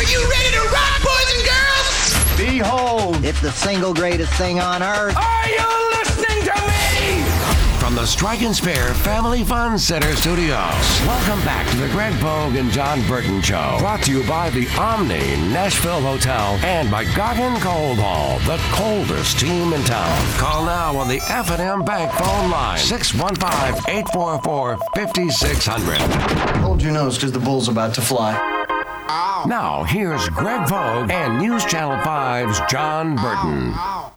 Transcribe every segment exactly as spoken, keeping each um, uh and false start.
you ready to rock, boys and girls? Behold, it's the single greatest thing on earth. Are you listening to me? From the Strike and Spare Family Fun Center Studios, welcome back to the Greg Pogue and John Burton Show. Brought to you by the Omni Nashville Hotel and by Garden Cold Hall, the coldest team in town. Call now on the F and M Bank phone line, six one five, eight four four, five six zero zero. Hold your nose, because the bull's about to fly. Ow. Now, here's Greg Pogue and News Channel five's John Burton. Ow.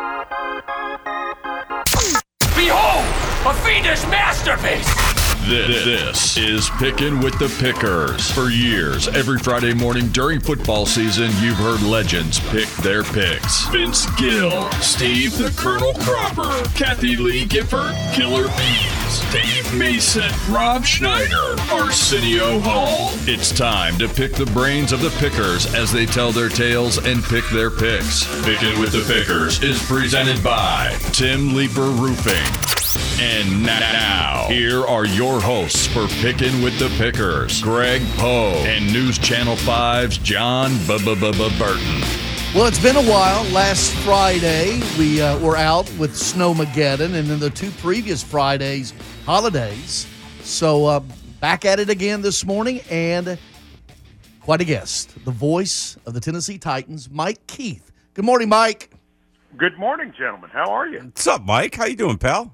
Behold, a fiendish masterpiece! This, this is Pickin' with the Pickers. For years, every Friday morning during football season, you've heard legends pick their picks. Vince Gill, Steve the Colonel Cropper, Kathy Lee Gifford, Killer Bees, Dave Mason, Rob Schneider, Arsenio Hall. It's time to pick the brains of the Pickers as they tell their tales and pick their picks. Pickin' with the Pickers is presented by Tim Leeper Roofing. And now, here are your hosts for Pickin' with the Pickers, Greg Pogue and News Channel five's John Burton. Well, it's been a while. Last Friday, we uh, were out with Snowmageddon, and then the two previous Fridays, holidays. So uh, back at it again this morning, and quite a guest, the voice of the Tennessee Titans, Mike Keith. Good morning, Mike. Good morning, gentlemen. How are you? What's up, Mike? How you doing, pal?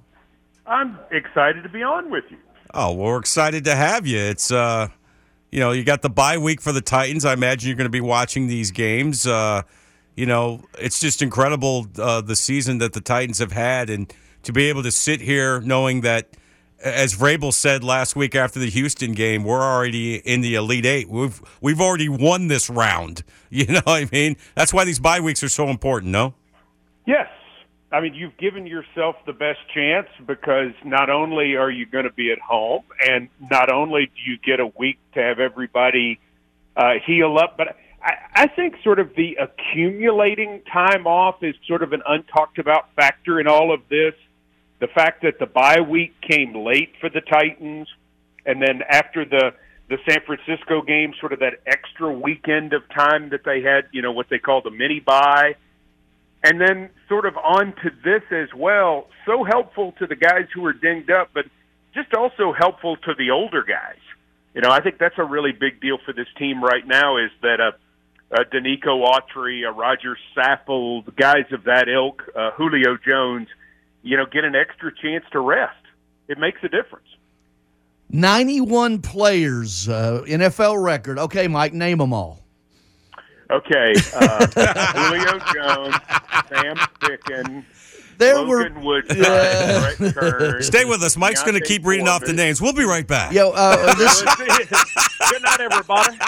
I'm excited to be on with you. Oh, well, we're excited to have you. It's, uh, you know, you got the bye week for the Titans. I imagine you're going to be watching these games. Uh, you know, it's just incredible uh, the season that the Titans have had, and to be able to sit here knowing that, as Vrabel said last week after the Houston game, we're already in the Elite Eight. We've we've already won this round. You know what I mean? That's why these bye weeks are so important, no? Yes. I mean, you've given yourself the best chance because not only are you going to be at home, and not only do you get a week to have everybody uh, heal up, but I, I think sort of the accumulating time off is sort of an untalked about factor in all of this. The fact that the bye week came late for the Titans, and then after the, the San Francisco game, sort of that extra weekend of time that they had, you know, what they call the mini bye. And then sort of on to this as well, so helpful to the guys who are dinged up, but just also helpful to the older guys. You know, I think that's a really big deal for this team right now is that uh, uh, Danico Autry, uh, Roger Saffold, guys of that ilk, uh, Julio Jones, you know, get an extra chance to rest. It makes a difference. ninety-one players, uh, N F L record. Okay, Mike, name them all. Okay, uh, Julio Jones, Sam Ficken, there Logan were, Woodside, uh, Brett Kern. Stay with us. Mike's going to keep reading off the names. We'll be right back. Yo, uh, this, Good night, everybody.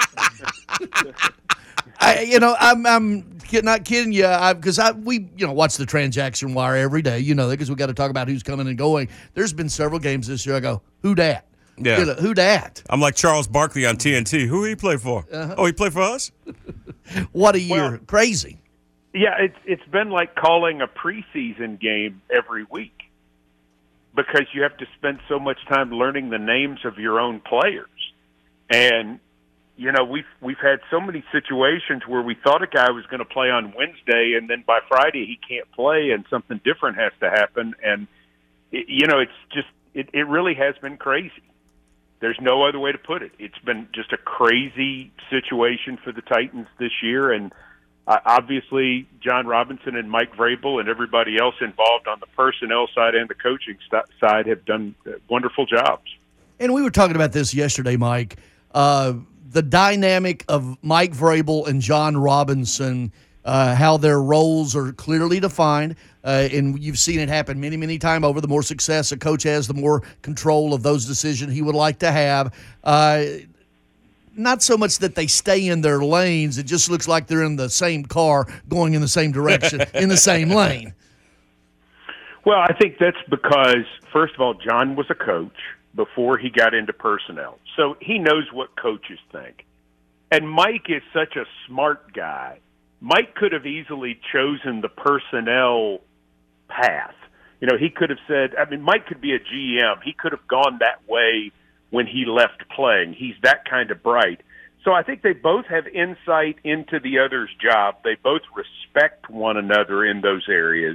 I, you know, I'm, I'm not kidding you, because I, I, we, you know, watch the Transaction Wire every day. You know, because we got to talk about who's coming and going. There's been several games this year. I go, who dat? Yeah. You know, who dat? I'm like Charles Barkley on T N T. Who he play for? Uh-huh. Oh, he played for us? What a year. Well, Crazy. Yeah, it's it's been like calling a preseason game every week because you have to spend so much time learning the names of your own players. And, you know, we've, we've had so many situations where we thought a guy was going to play on Wednesday, and then by Friday he can't play and something different has to happen. And, it, you know, it's just it, it really has been crazy. There's no other way to put it. It's been just a crazy situation for the Titans this year, and uh, obviously John Robinson and Mike Vrabel and everybody else involved on the personnel side and the coaching st- side have done wonderful jobs. And we were talking about this yesterday, Mike. Uh, the dynamic of Mike Vrabel and John Robinson, uh, how their roles are clearly defined. Uh, and you've seen it happen many, many times over. The more success a coach has, the more control of those decisions he would like to have. Uh, not so much that they stay in their lanes. It just looks like they're in the same car going in the same direction, in the same lane. Well, I think that's because, first of all, John was a coach before he got into personnel. So he knows what coaches think. And Mike is such a smart guy. Mike could have easily chosen the personnel path. You know, he could have said, I mean, Mike could be a G M. He could have gone that way when he left playing. He's that kind of bright. So I think they both have insight into the other's job. They both respect one another in those areas.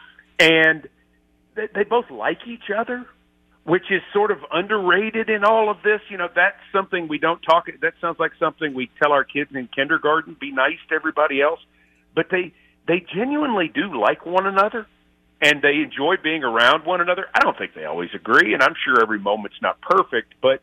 And they, they both like each other, which is sort of underrated in all of this. You know, that's something we don't talk, that sounds like something we tell our kids in kindergarten, be nice to everybody else. But they, they genuinely do like one another, and they enjoy being around one another. I don't think they always agree, and I'm sure every moment's not perfect, but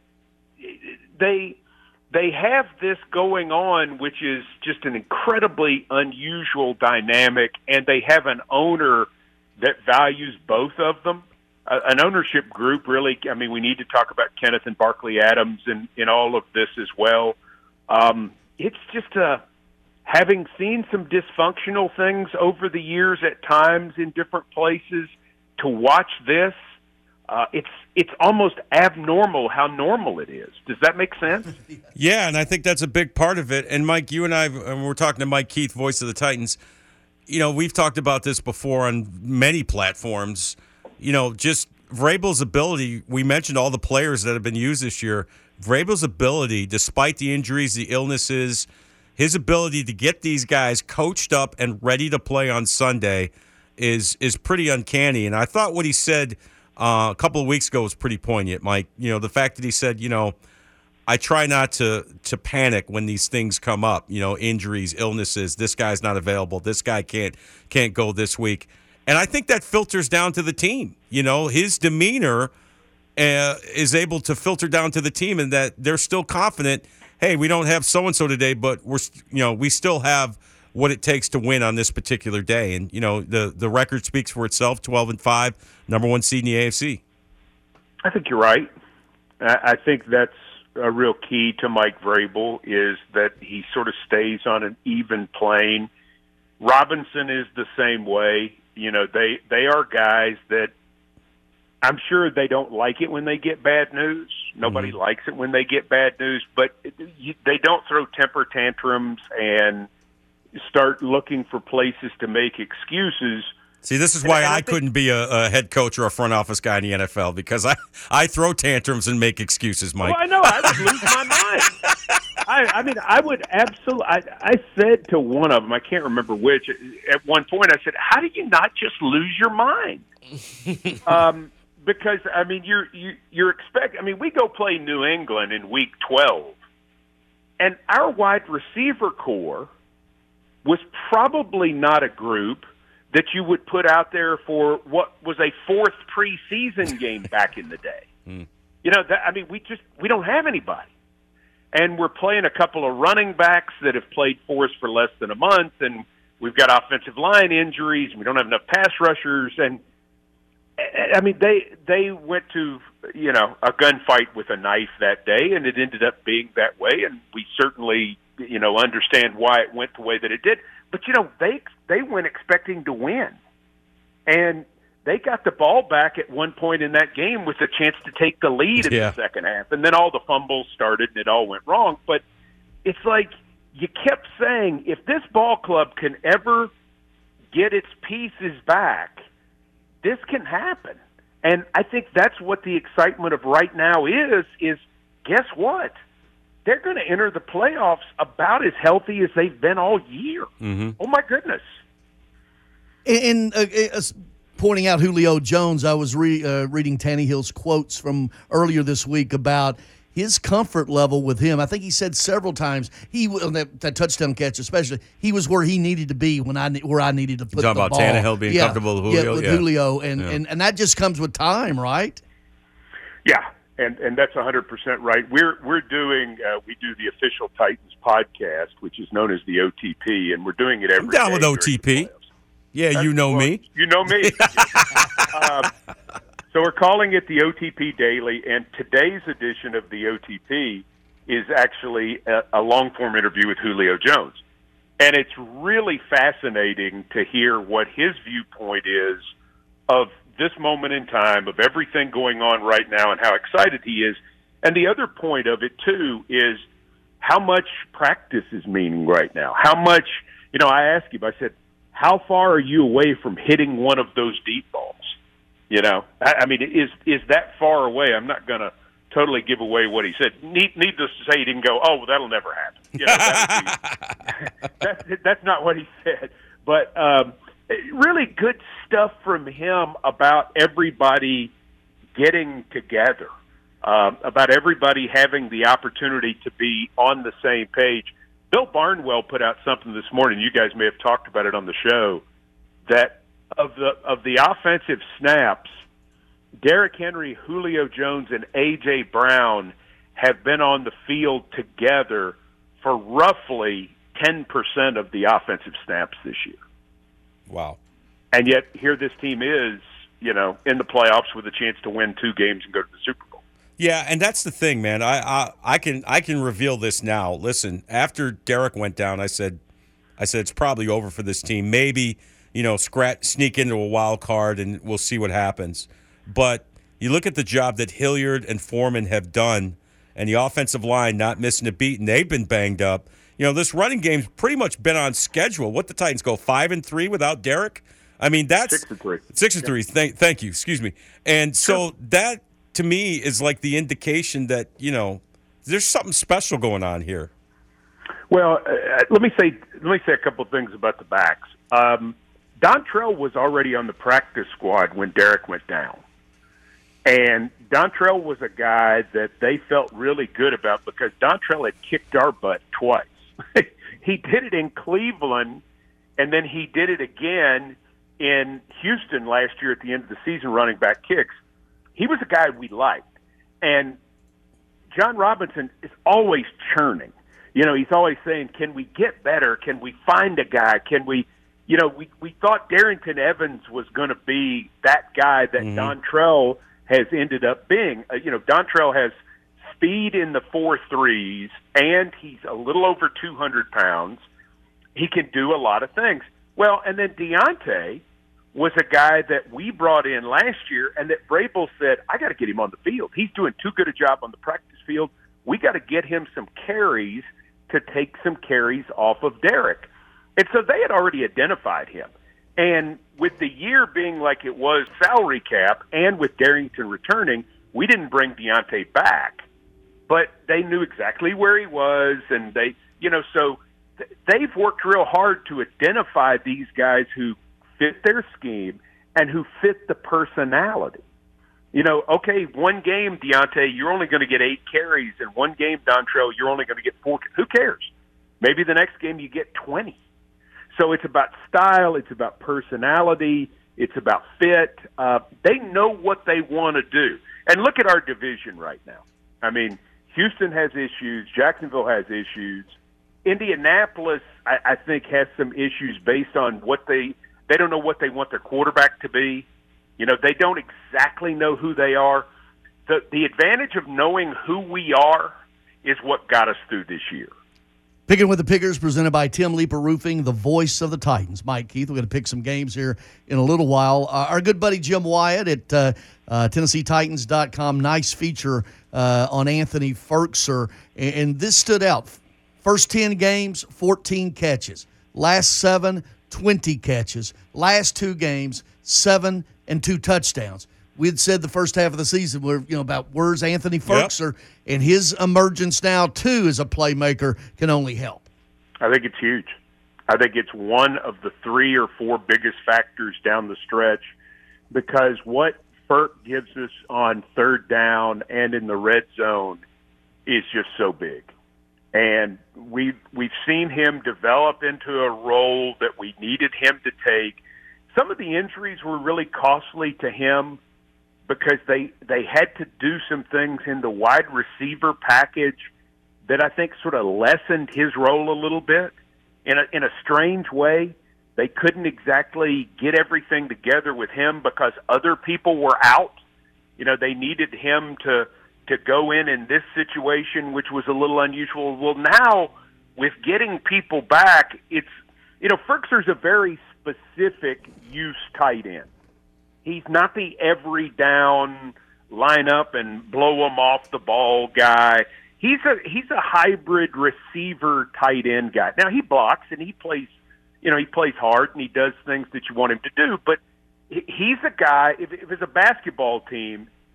they they have this going on, which is just an incredibly unusual dynamic, and they have an owner that values both of them. Uh, an ownership group, really, I mean, we need to talk about Kenneth and Barkley Adams in, in all of this as well. Um, it's just a... Having seen some dysfunctional things over the years at times in different places, to watch this, uh, it's it's almost abnormal how normal it is. Does that make sense? Yeah, and I think that's a big part of it. And, Mike, you and I, and we're talking to Mike Keith, voice of the Titans, you know, we've talked about this before on many platforms. You know, just Vrabel's ability, we mentioned all the players that have been used this year. Vrabel's ability, despite the injuries, the illnesses, his ability to get these guys coached up and ready to play on Sunday is is pretty uncanny. And I thought what he said uh, a couple of weeks ago was pretty poignant, Mike. You know, the fact that he said, you know, I try not to to panic when these things come up, you know, injuries, illnesses, this guy's not available, this guy can't can't go this week. And I think that filters down to the team. You know, his demeanor uh, is able to filter down to the team, and that they're still confident, hey, we don't have so-and-so today, but we're, you know, we still have what it takes to win on this particular day. And, you know, the, the record speaks for itself, twelve and five, number one seed in the A F C. I think you're right. I think that's a real key to Mike Vrabel, is that he sort of stays on an even plane. Robinson is the same way. You know, they, they are guys that I'm sure they don't like it when they get bad news. Nobody mm-hmm. likes it when they get bad news, but they don't throw temper tantrums and start looking for places to make excuses. See, this is why and, and I, I think, couldn't be a, a head coach or a front office guy in the N F L, because I, I throw tantrums and make excuses, Mike. Well, I know. I would lose my mind. I, I mean, I would absolutely. I, I said to one of them, I can't remember which, at one point I said, how do you not just lose your mind? um Because, I mean, you're you, you're expect. I mean, we go play New England in Week twelve, and our wide receiver core was probably not a group that you would put out there for what was a fourth preseason game back in the day. Mm. You know, that, I mean, we just we don't have anybody, and we're playing a couple of running backs that have played for us for less than a month, and we've got offensive line injuries, and we don't have enough pass rushers, and I mean, they they went to, you know, a gunfight with a knife that day, and it ended up being that way, and we certainly, you know, understand why it went the way that it did. But, you know, they they went expecting to win, and they got the ball back at one point in that game with a chance to take the lead in yeah. the second half, and then all the fumbles started, and it all went wrong. But it's like you kept saying, if this ball club can ever get its pieces back, this can happen. And I think that's what the excitement of right now is, is guess what? They're going to enter the playoffs about as healthy as they've been all year. Mm-hmm. Oh, my goodness. And uh, uh, pointing out Julio Jones, I was re, uh, reading Tannehill's quotes from earlier this week about his comfort level with him. I think he said several times, he on that, that touchdown catch especially, he was where he needed to be when I where I needed to put You're the talking ball. about Tannehill being yeah. comfortable with Julio? Yeah, with yeah. Julio. And, yeah. and, and that just comes with time, right? Yeah, and, and that's one hundred percent right. We're we're doing, uh, we do the official Titans podcast, which is known as the O T P, and we're doing it every I'm down day with O T P. Yeah, That's, you know well, me. You know me. um, So we're calling it the O T P Daily, and today's edition of the O T P is actually a, a long-form interview with Julio Jones. And it's really fascinating to hear what his viewpoint is of this moment in time, of everything going on right now, and how excited he is. And the other point of it, too, is how much practice is meaning right now. How much, you know, I asked him, I said, how far are you away from hitting one of those deep balls? You know, I, I mean, is is that far away? I'm not going to totally give away what he said. Need, needless to say, he didn't go, "Oh, well, that'll never happen." You know, that would be, that's, that's not what he said. But um, really good stuff from him about everybody getting together, um, about everybody having the opportunity to be on the same page. Bill Barnwell put out something this morning. You guys may have talked about it on the show. That of the of the offensive snaps, Derrick Henry, Julio Jones, and A J. Brown have been on the field together for roughly ten percent of the offensive snaps this year. Wow. And yet here this team is, you know, in the playoffs with a chance to win two games and go to the Super Bowl. Yeah, and that's the thing, man. I, I I can I can reveal this now. Listen, after Derek went down, I said I said it's probably over for this team. Maybe, you know, scratch sneak into a wild card and we'll see what happens. But you look at the job that Hilliard and Foreman have done and the offensive line not missing a beat, and they've been banged up. You know, this running game's pretty much been on schedule. What the Titans go five and three without Derek? I mean, that's six and three. Six and yeah. three. Thank, thank you. Excuse me. And so sure. that to me is like the indication that, you know, there's something special going on here. Well, uh, let me say let me say a couple of things about the backs. Um, Dontrell was already on the practice squad when Derek went down. And Dontrell was a guy that they felt really good about because Dontrell had kicked our butt twice. He did it in Cleveland, and then he did it again in Houston last year at the end of the season running back kicks. He was a guy we liked. And John Robinson is always churning. You know, he's always saying, can we get better? Can we find a guy? Can we, you know, we, we thought Darrington Evans was going to be that guy that mm-hmm. Dontrell has ended up being. Uh, you know, Dontrell has speed in the four threes, and he's a little over two hundred pounds. He can do a lot of things. Well, and then Deontay was a guy that we brought in last year, and that Vrabel said, I got to get him on the field. He's doing too good a job on the practice field. We got to get him some carries to take some carries off of Derek. And so they had already identified him. And with the year being like it was salary cap and with Darrington returning, we didn't bring Deontay back. But they knew exactly where he was, and they, you know, so th- they've worked real hard to identify these guys who fit their scheme and who fit the personality. You know, okay, one game, Deontay, you're only going to get eight carries, and one game, Dontrell, you're only going to get four. Who cares? Maybe the next game you get twenty. So it's about style, it's about personality, it's about fit. Uh, they know what they want to do. And look at our division right now. I mean, Houston has issues, Jacksonville has issues. Indianapolis, I, I think, has some issues based on what they – they don't know what they want their quarterback to be. You know, they don't exactly know who they are. The, the advantage of knowing who we are is what got us through this year. Picking with the Pickers, presented by Tim Leeper Roofing, the voice of the Titans. Mike Keith, we're going to pick some games here in a little while. Uh, our good buddy Jim Wyatt at uh, uh, Tennessee Titans dot com, nice feature uh, on Anthony Firkser. And, and this stood out. First ten games, fourteen catches. Last seven, twenty catches. Last two games, seven and two touchdowns. We had said the first half of the season, we're, you know, about where's Anthony Firkser, yep. and his emergence now, too, as a playmaker can only help. I think it's huge. I think it's one of the three or four biggest factors down the stretch because what Firk gives us on third down and in the red zone is just so big. And we've, we've seen him develop into a role that we needed him to take. Some of the injuries were really costly to him because they they had to do some things in the wide receiver package that I think sort of lessened his role a little bit. In a, in a strange way, they couldn't exactly get everything together with him because other people were out. You know, they needed him to, to go in in this situation, which was a little unusual. Well, now, with getting people back, it's, you know, Firkser's a very specific use tight end. He's not the every down line up and blow him off the ball guy. He's a he's a hybrid receiver tight end guy. Now he blocks and he plays, you know, he plays hard and he does things that you want him to do. But he's a guy. If, if it's a basketball team,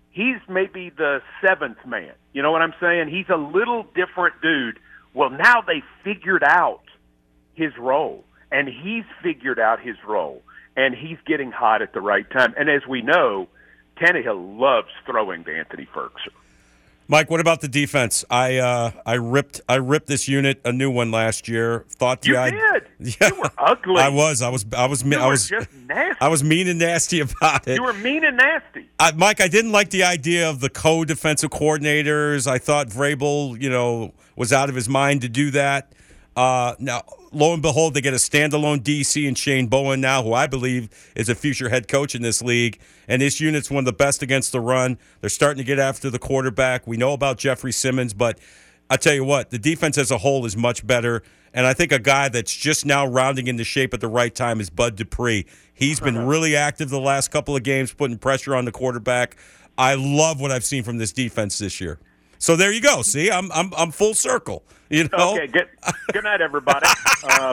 he's maybe the seventh man. You know what I'm saying? He's a little different dude. Well, now they figured out his role, and he's figured out his role, and he's getting hot at the right time. And as we know, Tannehill loves throwing to Anthony Ferguson. Mike, what about the defense? I uh, I ripped I ripped this unit a new one last year. Thought You I, did. Yeah, You were ugly. I was. I was. I was. You I were was just nasty. I was mean and nasty about it. You were mean and nasty. I, Mike, I didn't like the idea of the co-defensive coordinators. I thought Vrabel, you know, was out of his mind to do that. Uh, now, lo and behold, they get a standalone D C and Shane Bowen now, who I believe is a future head coach in this league. And this unit's one of the best against the run. They're starting to get after the quarterback. We know about Jeffrey Simmons, but I tell you what, the defense as a whole is much better. And I think a guy that's just now rounding into shape at the right time is Bud Dupree. He's been really active the last couple of games, putting pressure on the quarterback. I love what I've seen from this defense this year. So there you go. See, I'm I'm I'm full circle. You know. Okay. Good. Good night, everybody. um,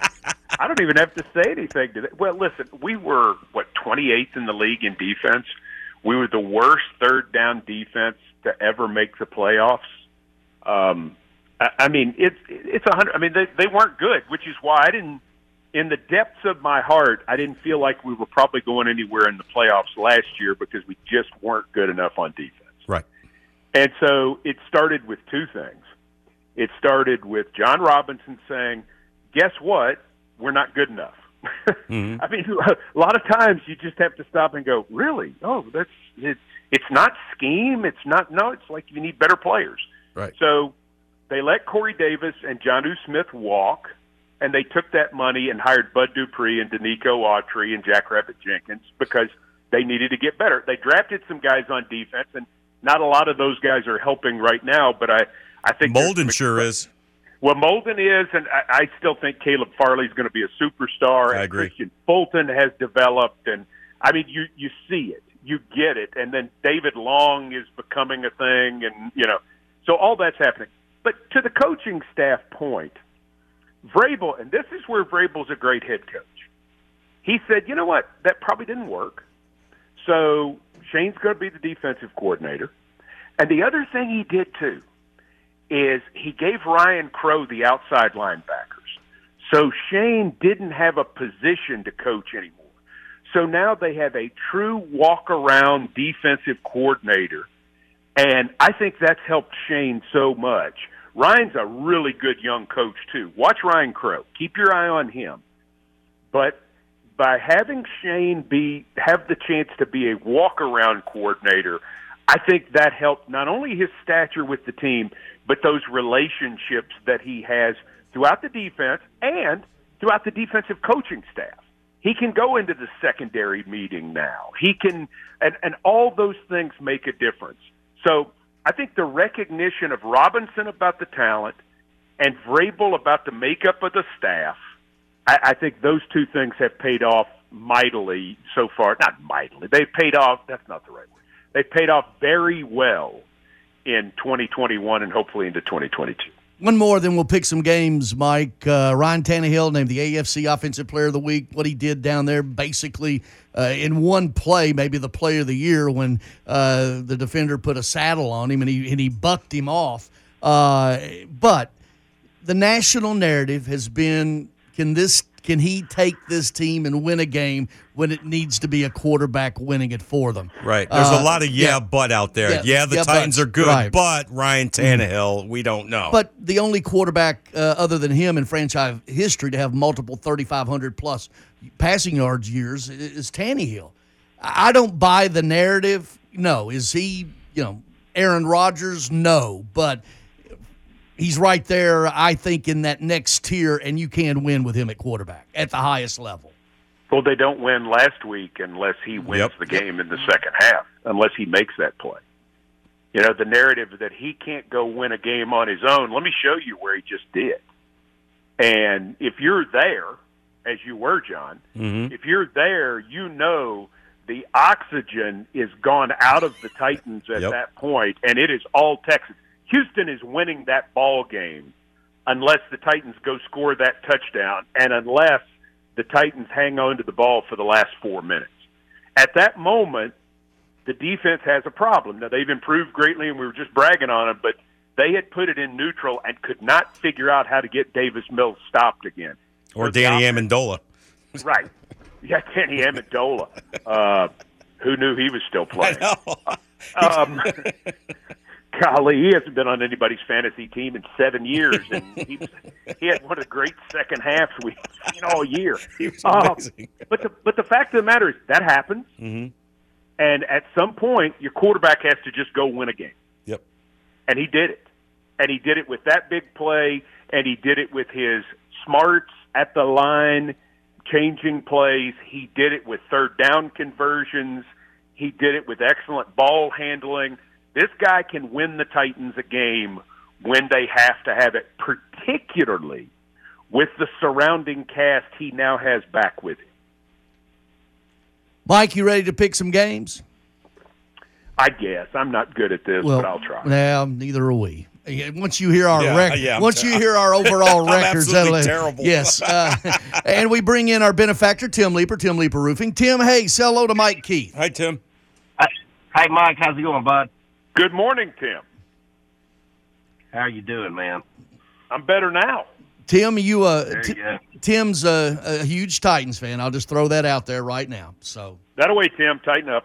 I don't even have to say anything to that. Well, listen, we were what twenty-eighth in the league in defense. We were the worst third down defense to ever make the playoffs. Um, I, I mean, it's it's a hundred. I mean, they they weren't good, which is why I didn't. In the depths of my heart, I didn't feel like we were probably going anywhere in the playoffs last year because we just weren't good enough on defense. Right. And so it started with two things. It started with John Robinson saying, guess what? We're not good enough. Mm-hmm. I mean, a lot of times you just have to stop and go, really? Oh, that's it, it's not scheme. It's not, no, it's like you need better players. Right. So they let Corey Davis and Jonnu Smith walk, and they took that money and hired Bud Dupree and Danico Autry and Jackrabbit Jenkins because they needed to get better. They drafted some guys on defense, and not a lot of those guys are helping right now, but I, I think Molden sure is. Well, Molden is, and I, I still think Caleb Farley is going to be a superstar. I and agree. Christian Fulton has developed, and I mean, you you see it, you get it, and then David Long is becoming a thing, and you know, so all that's happening. But to the coaching staff point, Vrabel, and this is where Vrabel's a great head coach. He said, you know what, that probably didn't work, so Shane's going to be the defensive coordinator. And the other thing he did, too, is he gave Ryan Crow the outside linebackers. So Shane didn't have a position to coach anymore. So now they have a true walk-around defensive coordinator, and I think that's helped Shane so much. Ryan's a really good young coach, too. Watch Ryan Crow. Keep your eye on him. But by having Shane be have the chance to be a walk-around coordinator, I think that helped not only his stature with the team, but those relationships that he has throughout the defense and throughout the defensive coaching staff. He can go into the secondary meeting now. He can, and, and all those things make a difference. So I think the recognition of Robinson about the talent and Vrabel about the makeup of the staff, I, I think those two things have paid off mightily so far. Not mightily. They've paid off. That's not the right word. They've paid off very well in twenty twenty-one and hopefully into twenty twenty-two. One more, then we'll pick some games, Mike. Uh, Ryan Tannehill named the A F C Offensive Player of the Week. What he did down there, basically uh, in one play, maybe the play of the year, when uh, the defender put a saddle on him and he and he bucked him off. Uh, but the national narrative has been: can this? Can he take this team and win a game when it needs to be a quarterback winning it for them? Right. There's uh, a lot of yeah, yeah but out there. Yeah, Yeah, the yeah, Titans but, are good, right. but Ryan Tannehill, we don't know. But the only quarterback uh, other than him in franchise history to have multiple thirty-five hundred plus passing yards years is Tannehill. I don't buy the narrative. No. Is he, you know, Aaron Rodgers? No. But he's right there, I think, in that next tier, and you can win with him at quarterback at the highest level. Well, they don't win last week unless he wins Yep. the game in the second half, unless he makes that play. You know, the narrative that he can't go win a game on his own, let me show you where he just did. And if you're there, as you were, John, Mm-hmm. if you're there, you know the oxygen is gone out of the Titans at Yep. that point, and it is all Texas. Houston is winning that ball game unless the Titans go score that touchdown and unless the Titans hang on to the ball for the last four minutes. At that moment, the defense has a problem. Now, they've improved greatly, and we were just bragging on them, but they had put it in neutral and could not figure out how to get Davis Mills stopped again. Or So Danny the offense- Amendola. Right. Yeah, Danny Amendola. Uh, who knew he was still playing? Um, golly, he hasn't been on anybody's fantasy team in seven years, and he was, he had one of the great second halves we've seen all year. He was Um, amazing. but the but the fact of the matter is that happens, Mm-hmm. and at some point your quarterback has to just go win a game, Yep. and he did it, and he did it with that big play, and he did it with his smarts at the line, changing plays. He did it with third down conversions. He did it with excellent ball handling. This guy can win the Titans a game when they have to have it, particularly with the surrounding cast he now has back with him. Mike, you ready to pick some games? I guess. I'm not good at this, but I'll try. Now, neither are we. Once you hear our Yeah, record, yeah, I'm once t- you hear our overall I'm records, absolutely that'll- terrible. Yes, uh, and we bring in our benefactor, Tim Leeper, Tim Leeper Roofing. Tim, hey, say hello to Mike Keith. Hi, Tim. Hey, Mike, how's it going, bud? Good morning, Tim. How are you doing, man? I'm better now. Tim, you, uh, There T- you go. Tim's a, a huge Titans fan. I'll just throw that out there right now. So, That away, Tim. Tighten up.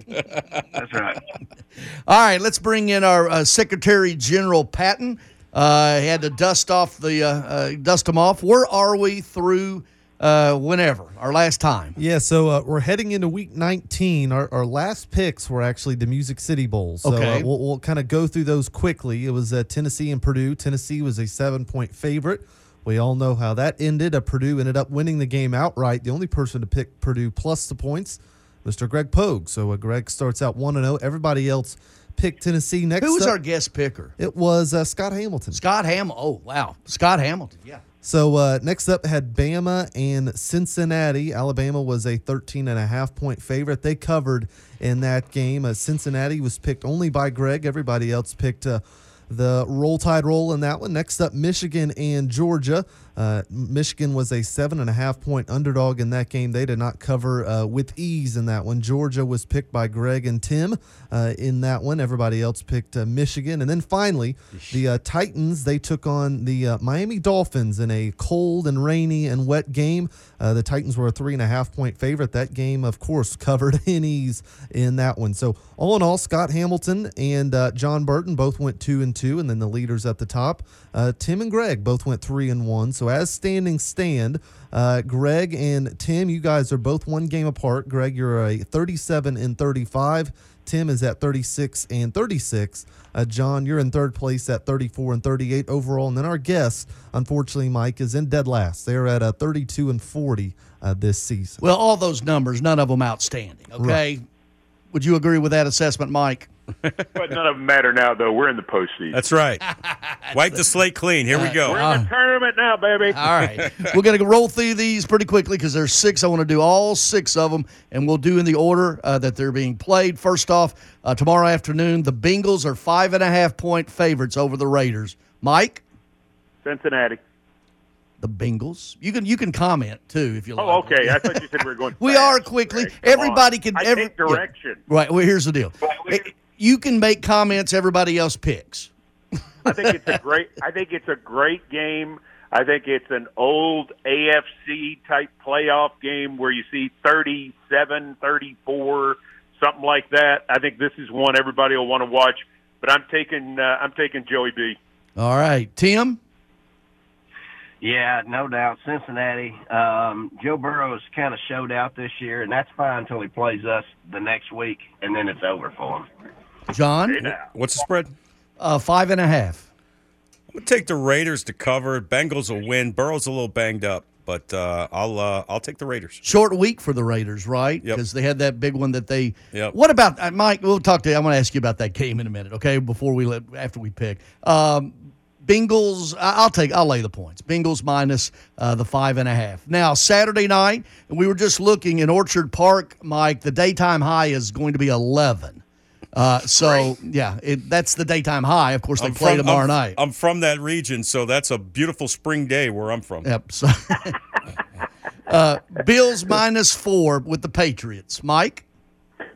That's right. all right, let's bring in our uh, Secretary General Patton. Uh, he had to dust off the uh, uh, dust him off. Where are we through? Uh, whenever our last time. Yeah, so uh, we're heading into week nineteen. Our, our last picks were actually the Music City Bowl. So Okay. uh, we'll, we'll kind of go through those quickly. It was uh, Tennessee and Purdue. Tennessee was a seven-point favorite. We all know how that ended. Uh, Purdue ended up winning the game outright. The only person to pick Purdue plus the points, Mister Greg Pogue. So uh, Greg starts out one and oh. Everybody else picked Tennessee. Next Who was up, our guest picker? It was uh, Scott Hamilton. Scott Ham. Oh, wow. Scott Hamilton. Yeah. So uh, next up had Bama and Cincinnati. Alabama was a thirteen and a half point favorite. They covered in that game. Uh, Cincinnati was picked only by Greg. Everybody else picked uh, the Roll Tide roll in that one. Next up, Michigan and Georgia. Uh, Michigan was a seven and a half point underdog in that game. They did not cover uh, with ease in that one. Georgia was picked by Greg and Tim uh, in that one. Everybody else picked uh, Michigan. And then finally, the uh, Titans, they took on the uh, Miami Dolphins in a cold and rainy and wet game. Uh, the Titans were a three and a half point favorite. That game, of course, covered in ease in that one. So all in all, Scott Hamilton and uh, John Burton both went two and two, and then the leaders at the top, uh, Tim and Greg both went three and one. So as standings stand, uh, Greg and Tim, you guys are both one game apart. Greg, you're a thirty-seven and thirty-five. Tim is at thirty-six and thirty-six. Uh, John, you're in third place at thirty-four and thirty-eight overall. And then our guest, unfortunately, Mike, is in dead last. They're at a thirty-two and forty uh, this season. Well, all those numbers, none of them outstanding. Okay. Right. Would you agree with that assessment, Mike? But none of them matter now, though. We're in the postseason. That's right. Wipe the slate clean. Here we go. We're in the tournament now, baby. All right. We're going to roll through these pretty quickly because there's six. I want to do all six of them, and we'll do in the order uh, that they're being played. First off, uh, tomorrow afternoon, the Bengals are five and a half point favorites over the Raiders. Mike? Cincinnati. The Bengals. You can you can comment too if you like. Oh, okay. I thought you said we were going. We fast. are quickly. Right, come Everybody on. can. I every, take direction. yeah. Right. Well, here's the deal. It- you can make comments. Everybody else picks. I think it's a great. I think it's a great game. I think it's an old A F C type playoff game where you see thirty-seven, thirty-four, something like that. I think this is one everybody will want to watch. But I'm taking. Uh, I'm taking Joey B. All right, Tim. Yeah, no doubt. Cincinnati. Um, Joe Burrow's kind of showed out this year, and that's fine until he plays us the next week, and then it's over for him. John. Hey, now. What's the spread? Uh, five and a half. I'm going to take the Raiders to cover. Bengals will win. Burrow's a little banged up, but uh, I'll uh, I'll take the Raiders. Short week for the Raiders, right? Yep. Because they had that big one that they. Yep. What about uh, Mike? We'll talk to you. I'm going to ask you about that game in a minute, okay? Before we let after we pick. Um, Bengals. I- I'll take. I'll lay the points. Bengals minus uh, the five and a half. Now Saturday night, and we were just looking in Orchard Park, Mike. The daytime high is going to be eleven. Uh, so yeah, it, that's the daytime high. Of course, they I'm play from- tomorrow I'm, night. I'm from that region, so that's a beautiful spring day where I'm from. Yep. So, uh, Bills minus four with the Patriots. Mike?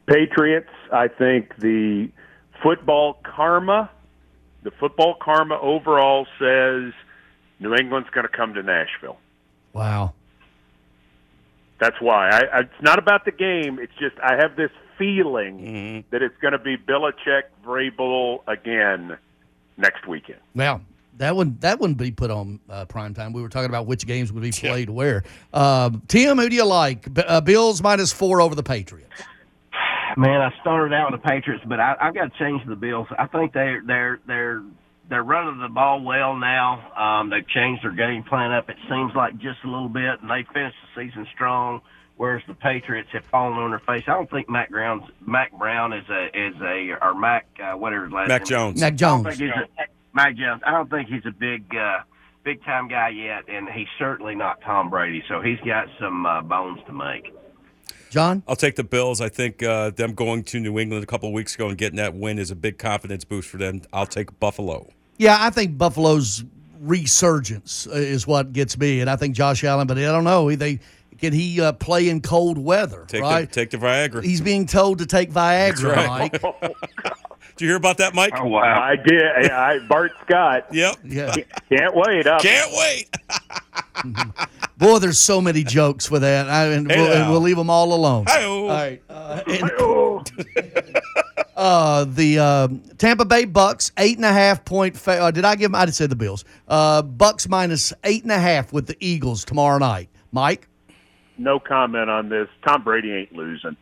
Patriots. I think the football karma, the football karma overall says New England's going to come to Nashville. Wow. That's why. I, I, it's not about the game. It's just I have this feeling mm-hmm. that it's going to be Belichick, Vrabel again next weekend. Well, that wouldn't that wouldn't be put on uh, primetime. We were talking about which games would be played yeah. where. Um, Tim, who do you like? B- uh, Bills minus four over the Patriots. Man, I started out with the Patriots, but I, I've got to change the Bills. I think they're they're they're they're running the ball well now. Um, they've changed their game plan up. It seems like just a little bit, and they finished the season strong. Whereas the Patriots have fallen on their face. I don't think Mac Brown's Mac Brown is a is a or Mac uh, whatever his last Mac name. Jones. Mac Jones. I don't think he's a, Mac Jones. I don't think he's a big uh, big time guy yet, and he's certainly not Tom Brady. So he's got some uh, bones to make. John? I'll take the Bills. I think uh, them going to New England a couple of weeks ago and getting that win is a big confidence boost for them. I'll take Buffalo. Yeah, I think Buffalo's resurgence is what gets me, and I think Josh Allen, but I don't know. They Can he uh, play in cold weather, take right? The, take the Viagra. He's being told to take Viagra, right. Mike. Did you hear about that, Mike? Oh, wow. I did. I, Bart Scott. Yep. Yeah. Can't wait. Up. Can't wait. Boy, there's so many jokes with that, I, and, hey we'll, and we'll leave them all alone. Hi-oh. All right. Uh, and, uh, the uh, Tampa Bay Bucks, eight and a half point. Fa- uh, did I give them? I just said the Bills. Uh, Bucks minus eight and a half with the Eagles tomorrow night. Mike? No comment on this. Tom Brady ain't losing.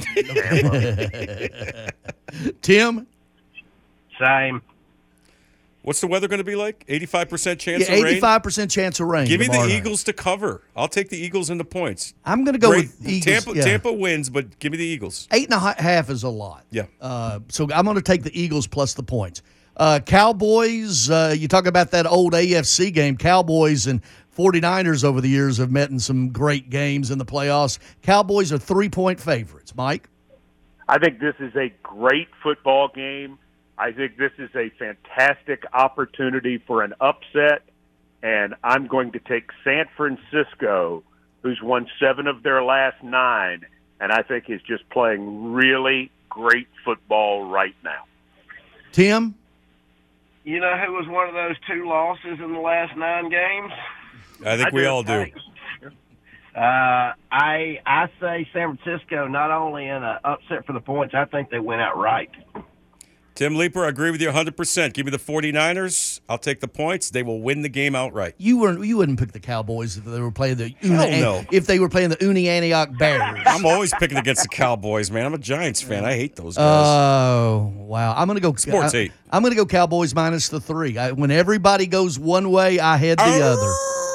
Tim? Same. What's the weather going to be like? eighty-five percent chance Yeah, of rain? eighty-five percent chance of rain. Give me the tomorrow night. Eagles to cover. I'll take the Eagles in the points. I'm going to go Great. with Eagles. Tampa, yeah. Tampa wins, but give me the Eagles. Eight and a half is a lot. Yeah. Uh, so I'm going to take the Eagles plus the points. Uh, Cowboys, uh, you talk about that old A F C game. Cowboys and 49ers over the years have met in some great games in the playoffs. Cowboys are three-point favorites. Mike? I think this is a great football game. I think this is a fantastic opportunity for an upset, and I'm going to take San Francisco, who's won seven of their last nine, and I think is just playing really great football right now. Tim? You know who was one of those two losses in the last nine games? I think I we do. all do. Uh, I I say San Francisco not only in an upset for the points, I think they went out right. Tim Leeper, I agree with you one hundred percent. Give me the 49ers. I'll take the points. They will win the game outright. You weren't. You wouldn't pick the Cowboys if they were playing the Hell no. if they were playing the Uni Antioch Bears. I'm always picking against the Cowboys, man. I'm a Giants fan. I hate those guys. Oh wow! I'm gonna go Sports I, eight. I'm gonna go Cowboys minus the three. I, when everybody goes one way, I head the other.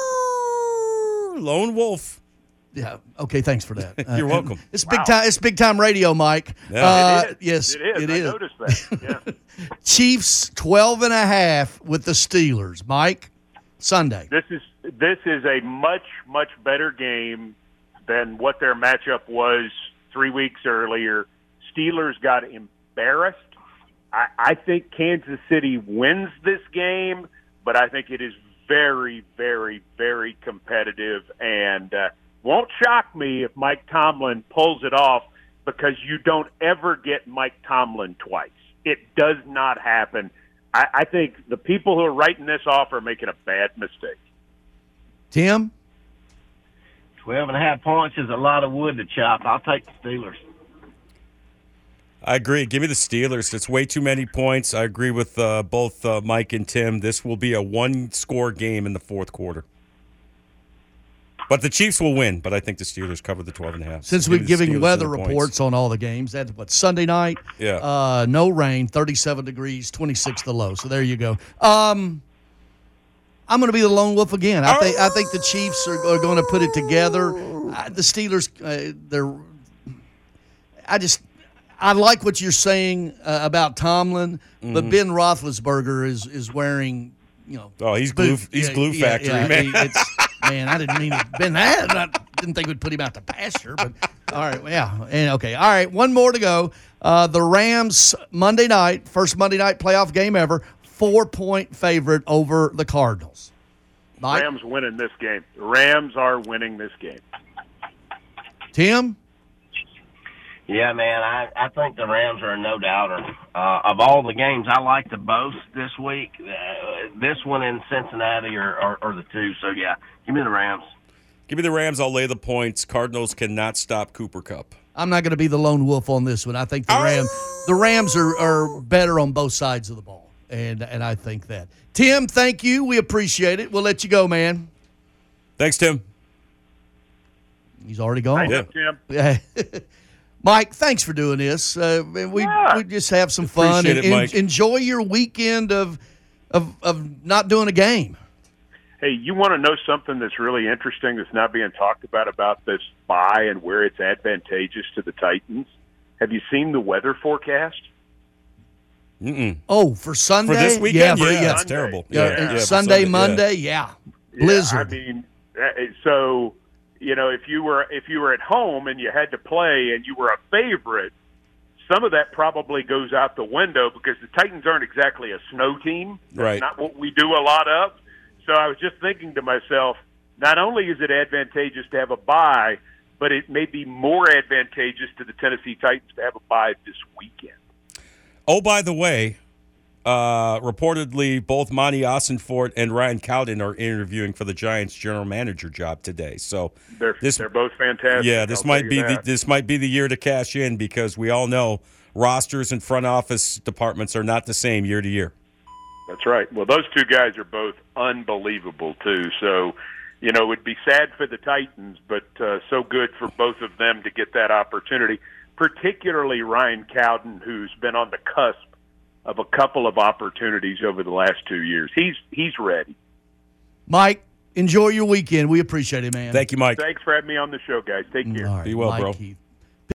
Lone Wolf. Yeah. Okay. Thanks for that. Uh, You're welcome. It's big time. It's big time radio, Mike. Yeah. Uh, It is. Yes, It is. it I is. noticed that. Yeah. Chiefs twelve and a half with the Steelers. Mike, Sunday. This is this is a much much better game than what their matchup was three weeks earlier. Steelers got embarrassed. I, I think Kansas City wins this game, but I think it is very very very competitive, and uh, won't shock me if Mike Tomlin pulls it off, because you don't ever get Mike Tomlin twice. It does not happen. I, I think the people who are writing this off are making a bad mistake. Tim? Twelve and a half points is a lot of wood to chop. I'll take the Steelers. I agree. Give me the Steelers. It's way too many points. I agree with uh, both uh, Mike and Tim. This will be a one-score game in the fourth quarter. But the Chiefs will win, but I think the Steelers cover the twelve and a half. Since Give we're me the giving Steelers weather and the reports points. on all the games, that's what, Sunday night? Yeah. Uh, no rain, thirty-seven degrees, twenty-six the low. So there you go. Um, I'm going to be the lone wolf again. I think I think the Chiefs are, are going to put it together. Uh, the Steelers, uh, they're. I just, I like what you're saying uh, about Tomlin, Mm-hmm. but Ben Roethlisberger is is wearing, you know. Oh, he's glue. boot- He's yeah, glue yeah, factory, yeah, man. he- it's, man, I didn't mean it. Ben that. I didn't think we'd put him out to pasture, but all right, yeah, and okay, all right. One more to go. Uh, the Rams Monday night, first Monday night playoff game ever, four point favorite over the Cardinals. Mike? Rams winning this game. The Rams are winning this game. Tim? Yeah, man, I, I think the Rams are a no-doubter. Uh, of all the games, I like the most this week. Uh, this one in Cincinnati are, are, are the two. So, yeah, give me the Rams. Give me the Rams. I'll lay the points. Cardinals cannot stop Cooper Kupp. I'm not going to be the lone wolf on this one. I think the Rams, the Rams are, are better on both sides of the ball, and and I think that. Tim, thank you. We appreciate it. We'll let you go, man. Thanks, Tim. He's already gone. Thank you, Tim. Yeah. Mike, thanks for doing this. Uh, we Yeah. we just have some fun Appreciate and, it, Mike. and enjoy your weekend of of of not doing a game. Hey, you want to know something that's really interesting that's not being talked about about this bye and where it's advantageous to the Titans? Have you seen the weather forecast? Mm-mm. Oh, for Sunday? For this weekend? Yeah, for, Yeah, yeah. it's terrible. Yeah, Yeah, and yeah, for Sunday, Sunday, yeah. Monday, yeah. Blizzard. Yeah, I mean, uh, so you know, if you were if you were at home and you had to play and you were a favorite, some of that probably goes out the window because the Titans aren't exactly a snow team. That's Right. not what we do a lot of. So I was just thinking to myself, not only is it advantageous to have a bye, but it may be more advantageous to the Tennessee Titans to have a bye this weekend. Oh, by the way, uh, reportedly both Monty Ossenfort and Ryan Cowden are interviewing for the Giants general manager job today. So They're this, they're both fantastic. yeah, this I'll might tell be you the, that. this might be the year to cash in because we all know rosters and front office departments are not the same year to year. That's right. Well, those two guys are both unbelievable, too. So, you know, it would be sad for the Titans, but uh, so good for both of them to get that opportunity, particularly Ryan Cowden, who's been on the cusp of a couple of opportunities over the last two years. He's he's ready. Mike, enjoy your weekend. We appreciate it, man. Thank you, Mike. Thanks for having me on the show, guys. Take care. All right, Be well, Mike bro. Keith.